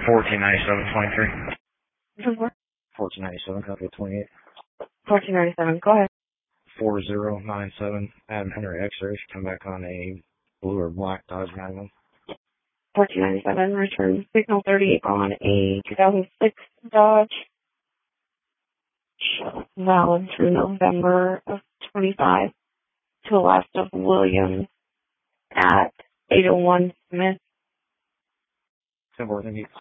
1497.23. This is what? 1497, copy 28. 1497, go ahead. 4097, Adam Henry X-ray, come back on a blue or black Dodge Magnum. 1497, return signal 30 on a 2006 Dodge. Valid through November of 25 to last of Williams at 801 Smith. 10-4, thank you.